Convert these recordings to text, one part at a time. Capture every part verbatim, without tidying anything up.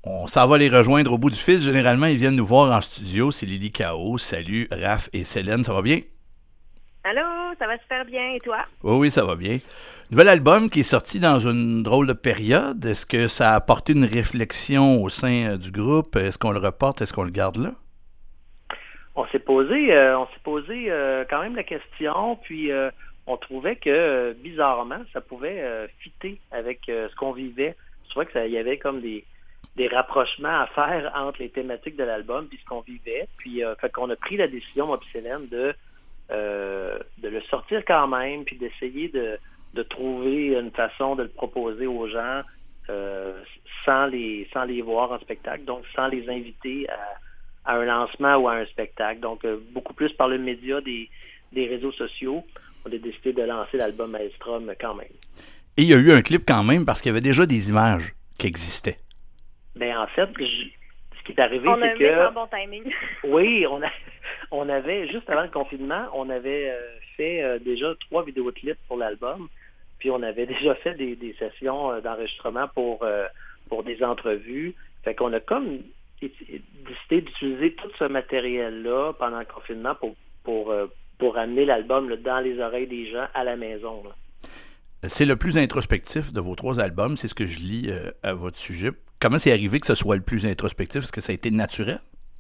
On s'en va les rejoindre au bout du fil. Généralement, ils viennent nous voir en studio. C'est Lily Cao. Salut, Raph et Célène. Ça va bien? Allô, ça va super bien. Et toi? Oui, oui, ça va bien. Nouvel album qui est sorti dans une drôle de période. Est-ce que ça a apporté une réflexion au sein euh, du groupe? Est-ce qu'on le reporte? Est-ce qu'on le garde là? On s'est posé, euh, on s'est posé euh, quand même la question, puis euh, on trouvait que, euh, bizarrement, ça pouvait euh, fitter avec euh, ce qu'on vivait. Je trouvais que ça, il y avait comme des, des rapprochements à faire entre les thématiques de l'album puis ce qu'on vivait. Puis, euh, fait qu'on a pris la décision, moi puis Célène, de, euh, de le sortir quand même, puis d'essayer de, de trouver une façon de le proposer aux gens euh, sans les sans les voir en spectacle, donc sans les inviter à, à un lancement ou à un spectacle. Donc, euh, beaucoup plus par le média des, des réseaux sociaux, on a décidé de lancer l'album Maelstrom quand même. Et il y a eu un clip quand même parce qu'il y avait déjà des images qui existaient. Ben en fait, je, ce qui est arrivé, on c'est a que... un bon timing. Oui, on a, on avait, juste avant le confinement, on avait euh, fait euh, déjà trois vidéoclips pour l'album, puis on avait déjà fait des, des sessions euh, d'enregistrement pour, euh, pour des entrevues. Fait qu'on a comme décidé d'utiliser tout ce matériel-là pendant le confinement pour, pour, euh, pour amener l'album là, dans les oreilles des gens à la maison, là. C'est le plus introspectif de vos trois albums, c'est ce que je lis euh, à votre sujet. Comment c'est arrivé que ce soit le plus introspectif? Est-ce que ça a été naturel?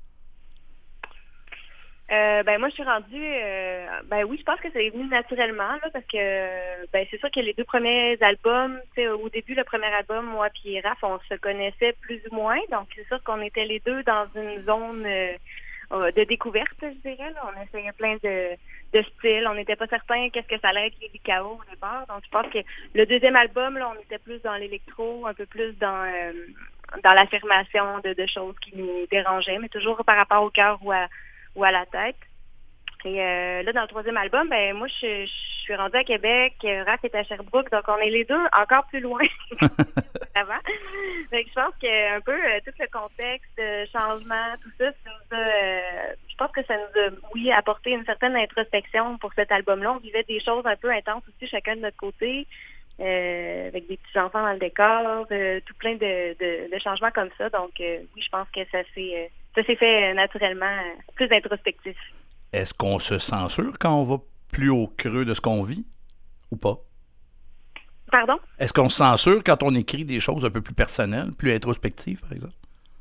Euh, ben moi je suis rendue euh, ben oui, je pense que ça est venu naturellement là, parce que ben c'est sûr que les deux premiers albums, tu sais, au début le premier album, moi puis Raph, on se connaissait plus ou moins, donc c'est sûr qu'on était les deux dans une zone euh, de découverte, je dirais. Là. On essayait plein de, de styles. On n'était pas certain qu'est-ce que ça allait être les Cao au départ. Donc, je pense que le deuxième album, là, on était plus dans l'électro, un peu plus dans euh, dans l'affirmation de, de choses qui nous dérangeaient, mais toujours par rapport au cœur ou à, ou à la tête. Et euh, là, dans le troisième album, ben moi, je, je suis rendue à Québec, Raph est à Sherbrooke, donc on est les deux encore plus loin avant. Donc, je pense que un peu euh, tout le contexte, euh, changement, tout ça, ça nous a, euh, je pense que ça nous a, oui, apporté une certaine introspection pour cet album-là. On vivait des choses un peu intenses aussi, chacun de notre côté, euh, avec des petits enfants dans le décor, euh, tout plein de, de, de changements comme ça. Donc, euh, oui, je pense que ça s'est, euh, ça s'est fait euh, naturellement euh, plus introspectif. Est-ce qu'on se censure quand on va plus au creux de ce qu'on vit ou pas? Pardon? Est-ce qu'on se censure quand on écrit des choses un peu plus personnelles, plus introspectives, par exemple?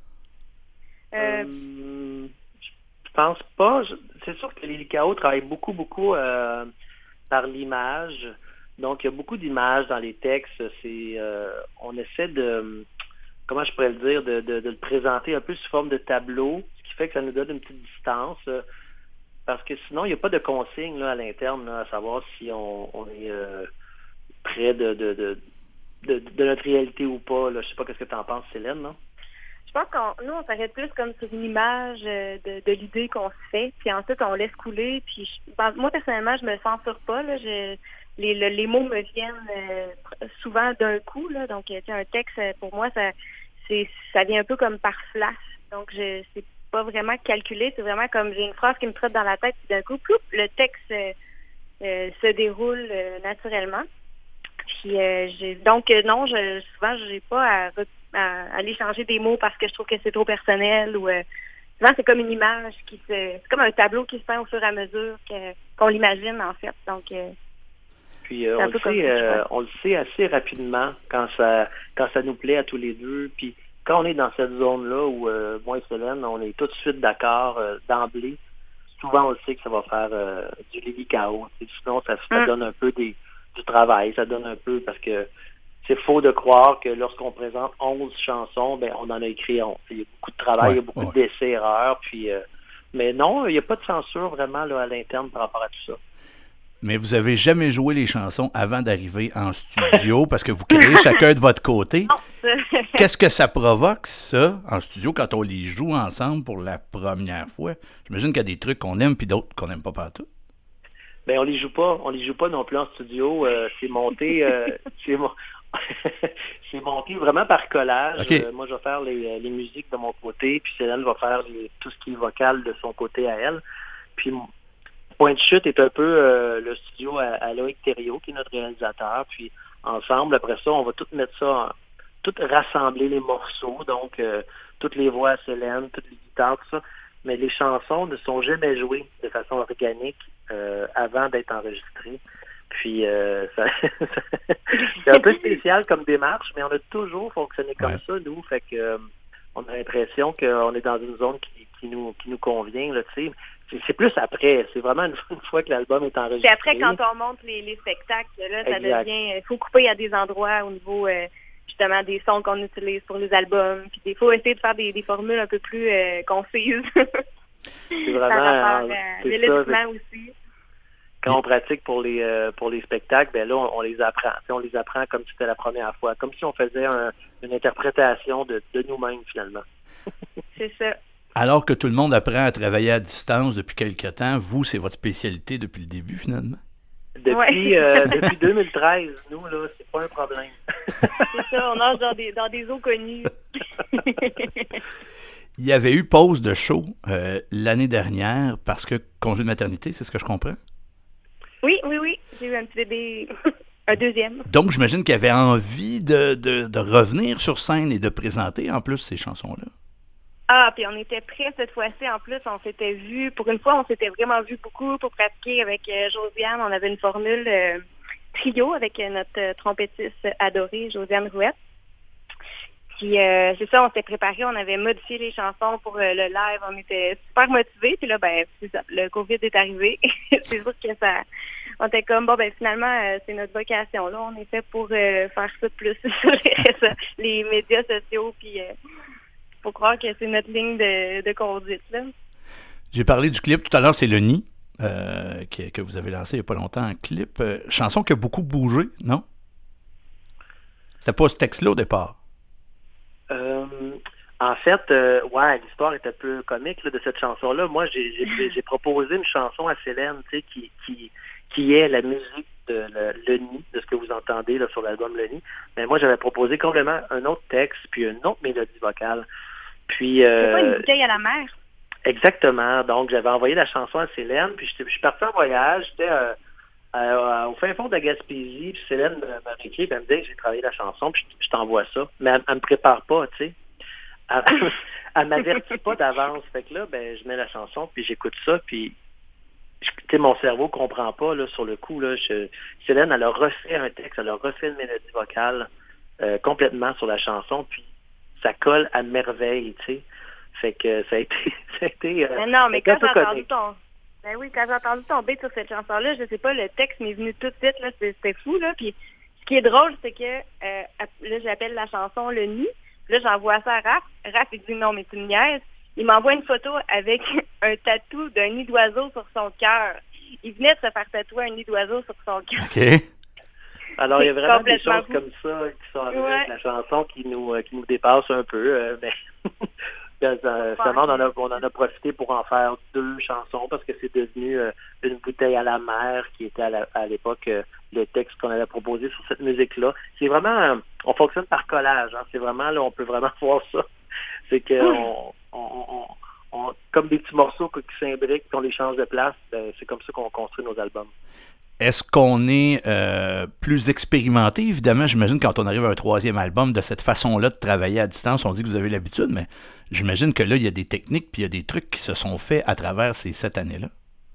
Euh... Euh, je pense pas. Je, c'est sûr que les Cao travaillent beaucoup, beaucoup euh, par l'image. Donc, il y a beaucoup d'images dans les textes. C'est, euh, on essaie de, comment je pourrais le dire, de, de, de le présenter un peu sous forme de tableau, ce qui fait que ça nous donne une petite distance. Euh, parce que sinon, il n'y a pas de consigne là, à l'interne, là, à savoir si on, on est euh, près de, de, de, de, de notre réalité ou pas. Là. Je sais pas ce que tu en penses, Célène, non? Je pense qu'on nous, on s'arrête plus comme sur une image de, de l'idée qu'on se fait, puis ensuite, on laisse couler. Puis je, ben, moi, personnellement, je me censure pas. Là, je, les, le, les mots me viennent euh, souvent d'un coup. Là, donc, un texte, pour moi, ça, c'est, ça vient un peu comme par flash. Donc, je c'est pas vraiment calculé. C'est vraiment comme j'ai une phrase qui me trotte dans la tête, puis d'un coup, ploup, le texte euh, euh, se déroule euh, naturellement. Puis, euh, j'ai, donc, euh, non, je, souvent, j'ai pas à, à aller changer des mots parce que je trouve que c'est trop personnel ou euh, souvent, c'est comme une image qui se, c'est comme un tableau qui se fait au fur et à mesure que, qu'on l'imagine, en fait. Donc, euh, puis, euh, on, le sait, euh, on le sait assez rapidement quand ça, quand ça nous plaît à tous les deux. Puis, quand on est dans cette zone-là où, euh, moi et Célène, on est tout de suite d'accord euh, d'emblée, souvent, on le sait que ça va faire euh, du Lily Cao. Sinon, ça, ça donne un peu des du travail, ça donne un peu, parce que c'est faux de croire que lorsqu'on présente onze chansons, ben on en a écrit onze. Il y a beaucoup de travail, ouais, il y a beaucoup ouais. d'essais-erreurs, puis euh, mais non, il n'y a pas de censure vraiment là, à l'interne par rapport à tout ça. Mais vous avez jamais joué les chansons avant d'arriver en studio parce que vous créez chacun de votre côté. Qu'est-ce que ça provoque, ça, en studio, quand on les joue ensemble pour la première fois? J'imagine qu'il y a des trucs qu'on aime puis d'autres qu'on n'aime pas partout. Ben on les joue pas, on les joue pas non plus en studio. Euh, c'est monté, euh, c'est, mo- c'est monté vraiment par collage. Okay. Euh, moi, je vais faire les, les musiques de mon côté, puis Célène va faire les, tout ce qui est vocal de son côté à elle. Puis Point de chute est un peu euh, le studio à, à Loïc Thériault, qui est notre réalisateur. Puis ensemble, après ça, on va tout mettre ça tout rassembler les morceaux, donc euh, toutes les voix à Célène, toutes les guitares, tout ça. Mais les chansons ne sont jamais jouées de façon organique euh, avant d'être enregistrées. Puis, euh, ça, c'est un peu spécial comme démarche, mais on a toujours fonctionné comme ouais. ça, nous. Fait que euh, on a l'impression qu'on est dans une zone qui, qui nous qui nous convient, là, tu sais. C'est, c'est plus après. C'est vraiment une, une fois que l'album est enregistré. C'est après quand on monte les, les spectacles, là, ça exact. devient... Il faut couper à des endroits au niveau... Euh, justement des sons qu'on utilise pour les albums. Puis des fois, essayer de faire des, des formules un peu plus euh, concises. C'est vraiment... C'est l'élément aussi. Quand on pratique pour les euh, pour les spectacles, ben là, on, on les apprend. T'sais, on les apprend comme si c'était la première fois. Comme si on faisait un, une interprétation de, de nous-mêmes, finalement. C'est ça. Alors que tout le monde apprend à travailler à distance depuis quelque temps, vous, c'est votre spécialité depuis le début, finalement? Depuis, ouais. euh, depuis deux mille treize, nous, là, c'est pas un problème. C'est ça, on nage dans des, dans des eaux connues. Il y avait eu pause de show euh, l'année dernière parce que congé de maternité, c'est ce que je comprends? Oui, oui, oui. J'ai eu un petit bébé, un deuxième. Donc, j'imagine qu'il avait envie de, de, de revenir sur scène et de présenter en plus ces chansons-là. Ah, puis on était prêts cette fois-ci. En plus, on s'était vu, pour une fois, on s'était vraiment vu beaucoup pour pratiquer avec euh, Josiane. On avait une formule euh, trio avec euh, notre euh, trompettiste adorée, Josiane Rouette. Puis euh, c'est ça, on s'était préparé, on avait modifié les chansons pour euh, le live. On était super motivés. Puis là, ben, c'est ça, le COVID est arrivé. C'est sûr que ça... On était comme, bon, ben finalement, euh, c'est notre vocation. Là, on est fait pour euh, faire ça plus sur les, les médias sociaux, puis... Euh, faut croire que c'est notre ligne de, de conduite, là. J'ai parlé du clip tout à l'heure, c'est Le Nid, euh, que, que vous avez lancé il n'y a pas longtemps, un clip. Euh, chanson qui a beaucoup bougé, non? C'était pas ce texte-là au départ? Euh, en fait, euh, ouais, l'histoire est un peu comique là, de cette chanson-là. Moi, j'ai, j'ai, j'ai proposé une chanson à Célène, tu sais, qui, qui, qui est la musique de le, le Nid, de ce que vous entendez là, sur l'album Le Nid. Mais moi, j'avais proposé complètement un autre texte, puis une autre mélodie vocale. Puis, euh, c'est pas une bouteille à la mer? Exactement. Donc, j'avais envoyé la chanson à Célène, puis je suis parti en voyage. J'étais euh, euh, au fin fond de la Gaspésie, puis Célène m'a écrit, puis elle me dit que j'ai travaillé la chanson, puis je, je t'envoie ça. Mais elle, elle me prépare pas, tu sais. Elle, elle m'avertit pas d'avance. Fait que là, ben, je mets la chanson, puis j'écoute ça, puis tu sais, mon cerveau comprend pas, là, sur le coup, là. Je, Célène, elle a refait un texte, elle a refait une mélodie vocale euh, complètement sur la chanson, puis ça colle à merveille, tu sais. Fait que ça a été... Ça a été euh, mais non, mais quand j'ai entendu ton... Ben oui, quand j'ai entendu tomber sur cette chanson-là, je sais pas, le texte m'est venu tout de suite, là, c'était, c'était fou, là. Puis ce qui est drôle, c'est que euh, là, j'appelle la chanson Le Nid. Puis là, j'envoie ça à Raph. Raph, il dit non, mais tu me niaises. Il m'envoie une photo avec un tatou d'un nid d'oiseau sur son cœur. Il venait de se faire tatouer un nid d'oiseau sur son cœur. OK. Alors, il y a vraiment des choses fou. Comme ça qui sont arrivées ouais. avec la chanson qui nous, euh, qui nous dépassent un peu. Euh, mais Finalement, on en, a, on en a profité pour en faire deux chansons parce que c'est devenu euh, une bouteille à la mer qui était à, la, à l'époque euh, le texte qu'on avait proposé sur cette musique-là. C'est vraiment, euh, on fonctionne par collage. Hein, c'est vraiment, là, on peut vraiment voir ça. C'est que on, on, on, on, comme des petits morceaux qui s'imbriquent, qu'on les change de place, ben, c'est comme ça qu'on construit nos albums. Est-ce qu'on est euh, plus expérimenté? Évidemment, j'imagine quand on arrive à un troisième album, de cette façon-là de travailler à distance, on dit que vous avez l'habitude, mais j'imagine que là, il y a des techniques puis il y a des trucs qui se sont faits à travers ces sept années-là.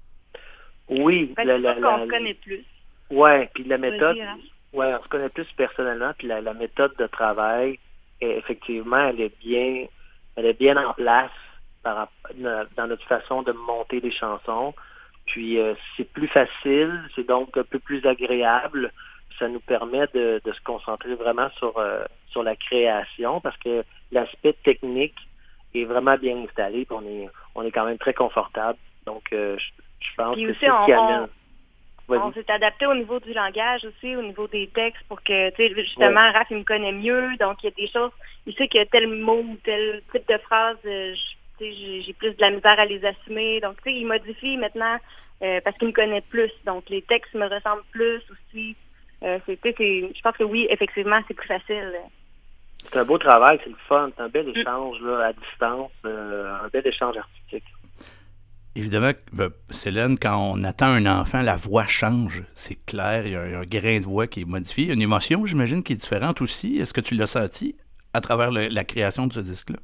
Oui. Ben, la, la, la, on se connaît plus. Oui, puis la méthode, ouais, on se connaît plus personnellement, puis la, la méthode de travail, est, effectivement, elle est bien, elle est bien en place par, dans notre façon de monter les chansons. Puis euh, c'est plus facile, c'est donc un peu plus agréable. Ça nous permet de, de se concentrer vraiment sur euh, sur la création parce que l'aspect technique est vraiment bien installé. Puis on est on est quand même très confortable. Donc euh, je, je pense puis que aussi, c'est ce qui amène. On, on s'est adapté au niveau du langage aussi, au niveau des textes pour que, tu sais, justement, ouais. Raph, il me connaît mieux. Donc il y a des choses, il sait qu'il y a tel mot ou tel type de phrase. Euh, je, J'ai, j'ai plus de la misère à les assumer. Donc, tu sais, il modifie maintenant euh, parce qu'il me connaît plus. Donc, les textes me ressemblent plus aussi. Euh, c'est, c'est, je pense que oui, effectivement, c'est plus facile. C'est un beau travail, c'est le fun. C'est un bel échange là, à distance, euh, un bel échange artistique. Évidemment, ben, Célène, quand on attend un enfant, la voix change. C'est clair, il y a un, un grain de voix qui est modifié. Il y a une émotion, j'imagine, qui est différente aussi. Est-ce que tu l'as senti à travers le, la création de ce disque-là?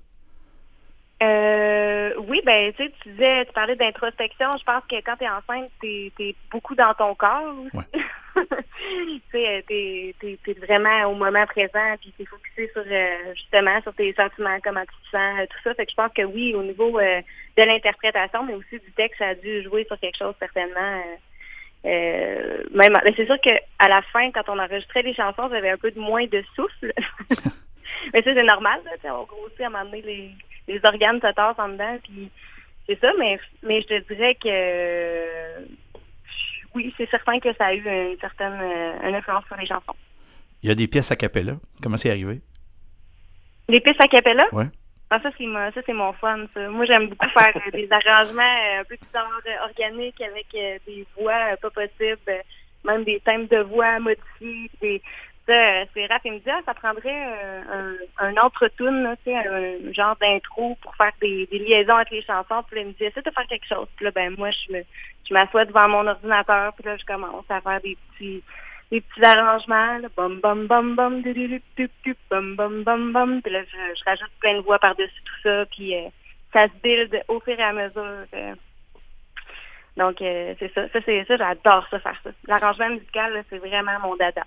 Euh, oui, ben tu sais, tu disais, tu parlais d'introspection. Je pense que quand tu es enceinte, tu es beaucoup dans ton corps aussi. Ouais. Tu sais, t'es, t'es, t'es vraiment au moment présent, puis t'es focusé sur euh, justement sur tes sentiments, comment tu te sens, tout ça. Fait que je pense que oui, au niveau euh, de l'interprétation, mais aussi du texte, ça a dû jouer sur quelque chose certainement. Euh, euh, même, mais c'est sûr que à la fin, quand on enregistrait les chansons, j'avais un peu de moins de souffle. Mais ça, c'est normal, là, on grossit à un moment donné, les, les organes se tassent en dedans, puis c'est ça, mais, mais je te dirais que euh, oui, c'est certain que ça a eu une certaine euh, une influence sur les chansons. Il y a des pièces a cappella. Comment c'est arrivé? Les pistes a cappella? Oui. Ah, ça, c'est mon, ça, c'est mon fun, ça. Moi, j'aime beaucoup faire euh, des arrangements euh, un peu plus genre euh, organiques avec euh, des voix euh, pas possibles, euh, même des thèmes de voix modifiés, des... Ça, c'est Raph, il me dit, ah, ça prendrait euh, un, un entre-tune, tu sais, un, un genre d'intro pour faire des, des liaisons avec les chansons. Puis là, il me dit, essaie de faire quelque chose. Puis là, ben moi, je me je m'assois devant mon ordinateur, puis là, je commence à faire des petits des petits arrangements, là, bum, bum, bum, bum, du, du, du, du, du, bum, bum, bum, bum. Puis là, je, je rajoute plein de voix par-dessus tout ça, puis euh, ça se build au fur et à mesure. Euh, Donc, euh, c'est ça. Ça, c'est ça, j'adore ça, faire ça. L'arrangement musical, là, c'est vraiment mon dada.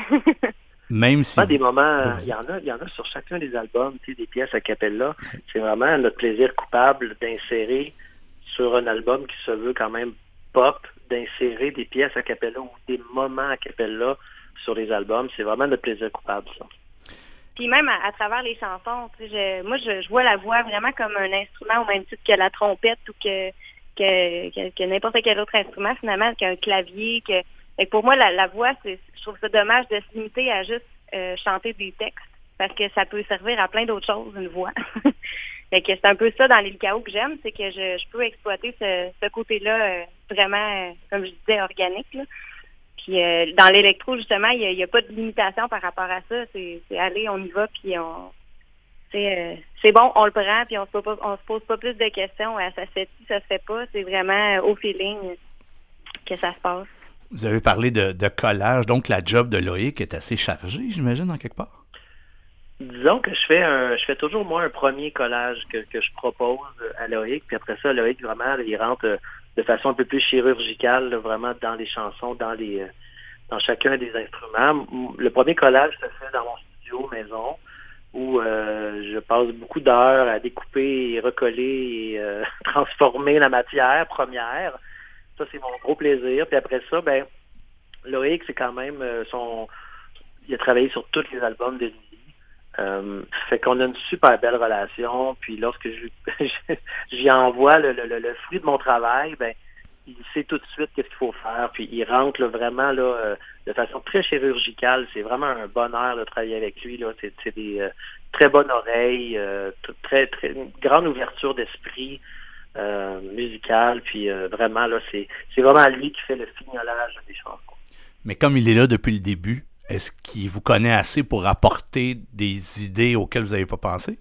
Même si... Ah, des moments, il y en a, il y en a sur chacun des albums, tu sais, des pièces a cappella. C'est vraiment notre plaisir coupable d'insérer sur un album qui se veut quand même pop, d'insérer des pièces a cappella ou des moments a cappella sur les albums. C'est vraiment notre plaisir coupable, ça. Puis même à, à travers les chansons, tu sais, je, moi, je, je vois la voix vraiment comme un instrument au même titre que la trompette ou que Que, que, que n'importe quel autre instrument, finalement, qu'un clavier. Que, que pour moi, la, la voix, c'est, je trouve ça dommage de se limiter à juste euh, chanter des textes, parce que ça peut servir à plein d'autres choses, une voix. Fait que c'est un peu ça dans les L K O que j'aime, c'est que je, je peux exploiter ce, ce côté-là euh, vraiment, euh, comme je disais, organique. Là. Puis euh, dans l'électro, justement, il n'y a, a pas de limitation par rapport à ça. C'est, c'est aller, on y va, puis on... C'est, euh, c'est bon, on le prend, puis on se pose pas, on se pose pas plus de questions. À ça se fait-tu, ça se fait pas. C'est vraiment au feeling que ça se passe. Vous avez parlé de, de collage, donc la job de Loïc est assez chargée, j'imagine, en quelque part? Disons que je fais un, je fais toujours moi un premier collage que, que je propose à Loïc, puis après ça, Loïc vraiment il rentre de façon un peu plus chirurgicale, là, vraiment dans les chansons, dans les dans chacun des instruments. Le premier collage se fait dans mon studio maison, où euh, je passe beaucoup d'heures à découper et recoller et euh, transformer la matière première. Ça, c'est mon gros plaisir. Puis après ça, ben Loïc, c'est quand même euh, son... Il a travaillé sur tous les albums de Lily. Euh, fait qu'on a une super belle relation. Puis lorsque je j'y envoie le, le, le fruit de mon travail, ben il sait tout de suite qu'est-ce qu'il faut faire. Puis il rentre là, vraiment là, euh, de façon très chirurgicale. C'est vraiment un bonheur de travailler avec lui. Là. C'est, c'est des euh, très bonnes oreilles, euh, très, très, une grande ouverture d'esprit euh, musicale. Puis euh, vraiment, là, c'est, c'est vraiment lui qui fait le fignolage des chansons. Mais comme il est là depuis le début, est-ce qu'il vous connaît assez pour apporter des idées auxquelles vous n'avez pas pensé?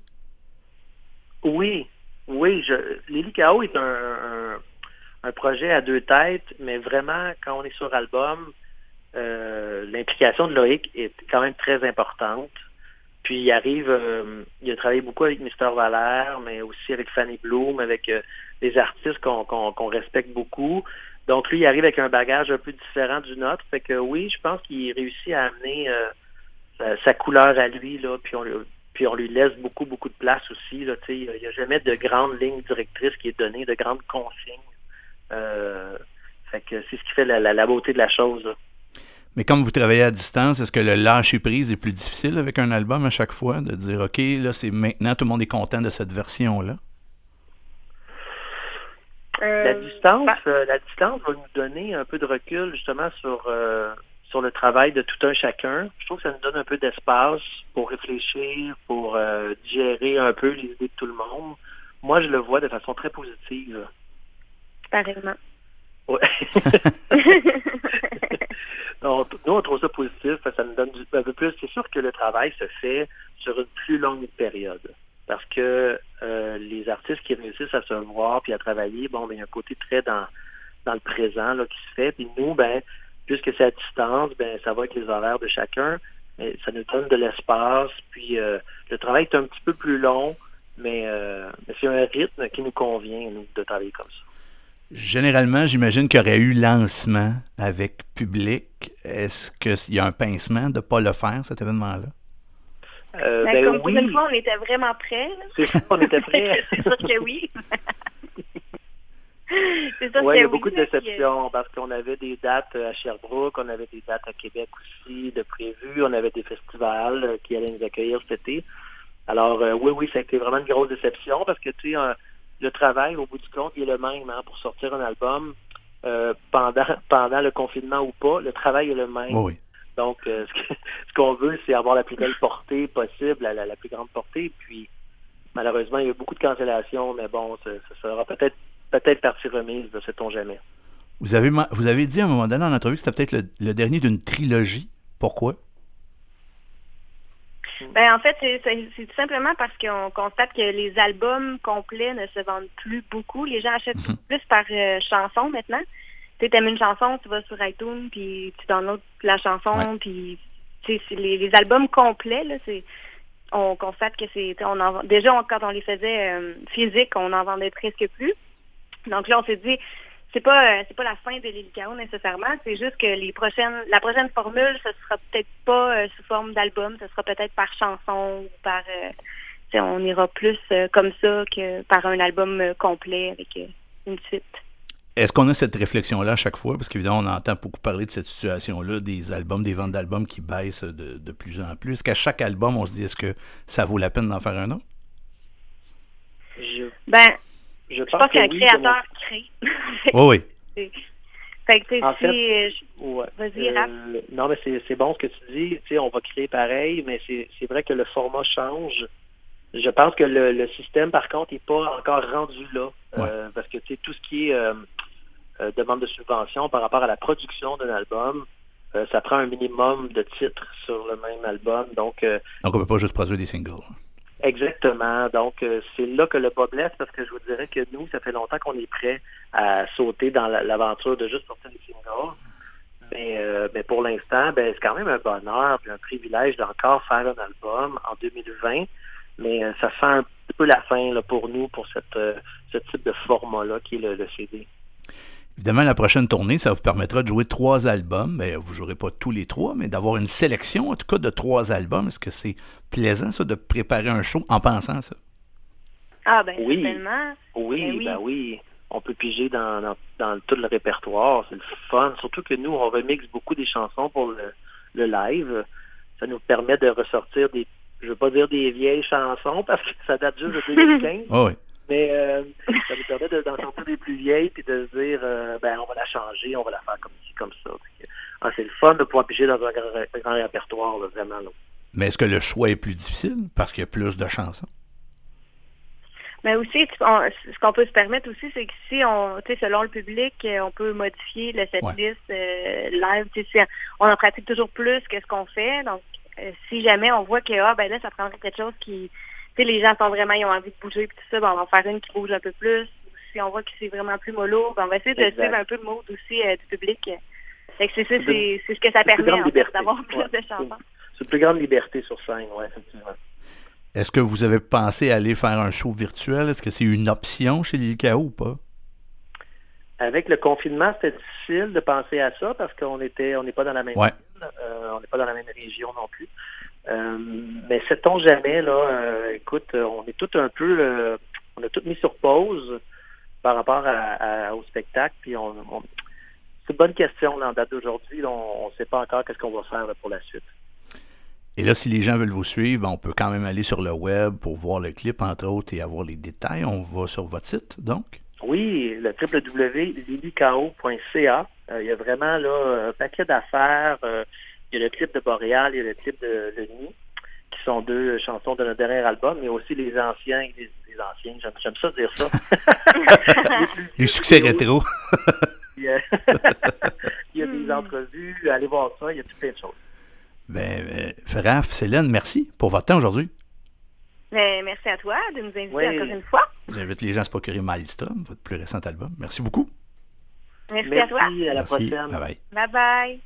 Oui, oui. Je, Lily K O est un, un un projet à deux têtes, mais vraiment, quand on est sur album, euh, l'implication de Loïc est quand même très importante. Puis il arrive, euh, il a travaillé beaucoup avec Mister Valère, mais aussi avec Fanny Bloom, avec euh, des artistes qu'on, qu'on, qu'on respecte beaucoup. Donc lui, il arrive avec un bagage un peu différent du nôtre. Fait que oui, je pense qu'il réussit à amener euh, sa, sa couleur à lui, là, puis on, puis on lui laisse beaucoup, beaucoup de place aussi. Là, il n'y a jamais de grande ligne directrice qui est donnée, de grandes consignes. Euh, fait que c'est ce qui fait la, la, la beauté de la chose. Là. Mais comme vous travaillez à distance, est-ce que le lâcher-prise est plus difficile avec un album à chaque fois? De dire, OK, là, c'est maintenant, tout le monde est content de cette version-là? Euh, la distance bah... euh, la distance va nous donner un peu de recul, justement, sur, euh, sur le travail de tout un chacun. Je trouve que ça nous donne un peu d'espace pour réfléchir, pour euh, digérer un peu les idées de tout le monde. Moi, je le vois de façon très positive. Pareillement. Ouais. Donc, nous, on trouve ça positif, ça nous donne du, un peu plus. C'est sûr que le travail se fait sur une plus longue période. parce que euh, les artistes qui réussissent à se voir puis à travailler, bon, ben, il y a un côté très dans, dans le présent là, qui se fait. Puis nous, ben, puisque c'est à distance, ben, ça va avec les horaires de chacun. Mais ça nous donne de l'espace. Puis euh, le travail est un petit peu plus long, mais, euh, mais c'est un rythme qui nous convient, nous, de travailler comme ça. Généralement, j'imagine qu'il y aurait eu lancement avec public. Est-ce qu'il y a un pincement de ne pas le faire, cet événement-là? Euh, ben, ben, comme oui. pour une fois, on était vraiment prêts. Là. C'est ça, on était prêts. C'est sûr que oui. C'est sûr ouais, que il y a oui, beaucoup de là, déceptions puis, parce qu'on avait des dates à Sherbrooke, on avait des dates à Québec aussi de prévues, on avait des festivals euh, qui allaient nous accueillir cet été. Alors euh, oui, oui, ça a été vraiment une grosse déception parce que tu sais, euh, le travail, au bout du compte, il est le même hein, pour sortir un album euh, pendant pendant le confinement ou pas, le travail est le même. Oui. Donc, euh, ce, que, ce qu'on veut, c'est avoir la plus belle portée possible, la, la, la plus grande portée. Puis, malheureusement, il y a eu beaucoup de cancellations, mais bon, ça, ça sera peut-être peut-être partie remise, ne sait-on jamais. Vous avez, vous avez dit à un moment donné en entrevue que c'était peut-être le, le dernier d'une trilogie. Pourquoi? Ben, en fait, c'est, c'est, c'est tout simplement parce qu'on constate que les albums complets ne se vendent plus beaucoup. Les gens achètent mm-hmm. plus par euh, chanson maintenant. Tu sais, t'aimes une chanson, tu vas sur iTunes, puis tu downloads la chanson, ouais. Puis tu sais, les, les albums complets, là, c'est, on constate que c'est, on en, déjà on, quand on les faisait euh, physiques, on en vendait presque plus. Donc là, on s'est dit, c'est pas, euh, c'est pas la fin de l'I L C A O nécessairement, c'est juste que les prochaines, la prochaine formule, ce sera peut-être pas euh, sous forme d'album, ce sera peut-être par chanson ou par, euh, tu sais, on ira plus euh, comme ça que par un album euh, complet avec euh, une suite. Est-ce qu'on a cette réflexion-là à chaque fois? Parce qu'évidemment, on entend beaucoup parler de cette situation-là, des albums, des ventes d'albums qui baissent de, de plus en plus. Est-ce qu'à chaque album, on se dit, est-ce que ça vaut la peine d'en faire un autre? Je... Ben, je, je pense, pense qu'un oui, créateur mon... crée. Oui, oui. Fait que, tu sais, en si... fait, je... ouais, vas-y, euh, Raph. Non, mais c'est, c'est bon ce que tu dis. Tu sais, on va créer pareil, mais c'est, c'est vrai que le format change. Je pense que le, le système, par contre, n'est pas encore rendu là. Ouais. Euh, parce que, tu sais, tout ce qui est... Euh, Euh, demande de subvention par rapport à la production d'un album, euh, ça prend un minimum de titres sur le même album. Donc, euh, donc on ne peut pas juste produire des singles. Exactement. Donc, euh, c'est là que le bas blesse parce que je vous dirais que nous, ça fait longtemps qu'on est prêt à sauter dans la, l'aventure de juste sortir des singles. Mais, euh, mais pour l'instant, ben, c'est quand même un bonheur et un privilège d'encore faire un album en deux mille vingt. Mais euh, ça fait un peu la fin là, pour nous, pour cette, euh, ce type de format-là qui est le, le C D. Évidemment, la prochaine tournée, ça vous permettra de jouer trois albums. Bien, vous ne jouerez pas tous les trois, mais d'avoir une sélection, en tout cas, de trois albums. Est-ce que c'est plaisant, ça, de préparer un show en pensant à ça? Ah, ben oui. certainement. Oui, ben oui, ben oui. On peut piger dans, dans, dans tout le répertoire. C'est le fun. Surtout que nous, on remixe beaucoup des chansons pour le, le live. Ça nous permet de ressortir des, je ne veux pas dire des vieilles chansons, parce que ça date juste de deux mille quinze. Oh oui. Mais euh, ça nous permet de, d'en sortir des plus vieilles et de se dire, euh, ben on va la changer, on va la faire comme ci, comme ça. Ah, c'est le fun de pouvoir piger dans un grand, un grand répertoire, là, vraiment. Là. Mais est-ce que le choix est plus difficile parce qu'il y a plus de chansons? Mais aussi, on, ce qu'on peut se permettre aussi, c'est que si on, tu sais, selon le public, on peut modifier le setlist ouais. euh, live. Tu sais, on en pratique toujours plus que ce qu'on fait. Donc, euh, si jamais on voit que ah ben là, ça prendrait quelque chose qui Tu sais, les gens sont vraiment, ils ont envie de bouger et tout ça, ben on va en faire une qui bouge un peu plus. Si on voit que c'est vraiment plus mollo, ben on va essayer de exact. Suivre un peu le mode aussi euh, du public. Fait que c'est ça, c'est, c'est ce que ça permet en fait, d'avoir plus ouais. de chansons. C'est une plus grande liberté sur scène, oui, effectivement. Est-ce que vous avez pensé à aller faire un show virtuel? Est-ce que c'est une option chez l'I L C A O ou pas? Avec le confinement, c'était difficile de penser à ça parce qu'on était, on n'est pas dans la même ouais. ville, euh, on n'est pas dans la même région non plus. Euh, mais sait-on jamais, là, euh, écoute, on est tout un peu, euh, on a tout mis sur pause par rapport à, à, au spectacle, puis on, on, c'est une bonne question, là, en date d'aujourd'hui, là, on ne sait pas encore qu'est-ce qu'on va faire là, pour la suite. Et là, si les gens veulent vous suivre, ben, on peut quand même aller sur le web pour voir le clip, entre autres, et avoir les détails. On va sur votre site, donc? Oui, le w w w point lily k o point c a. Euh, il y a vraiment là un paquet d'affaires. Euh, il y a le clip de Boréal, il y a le clip de Le Nid, qui sont deux chansons de notre dernier album, mais aussi les anciens, les, les anciens, j'aime, j'aime ça dire ça. les, les succès rétro. il y a, il y a des entrevues, allez voir ça, il y a tout plein de choses. Ben, ben Raph, Céline, merci pour votre temps aujourd'hui. Mais merci à toi de nous inviter Oui. encore une fois. J'invite les gens à se procurer Maelstrom, votre plus récent album. Merci beaucoup. Merci, Merci, à toi. à la Merci. prochaine. Bye bye. Bye bye.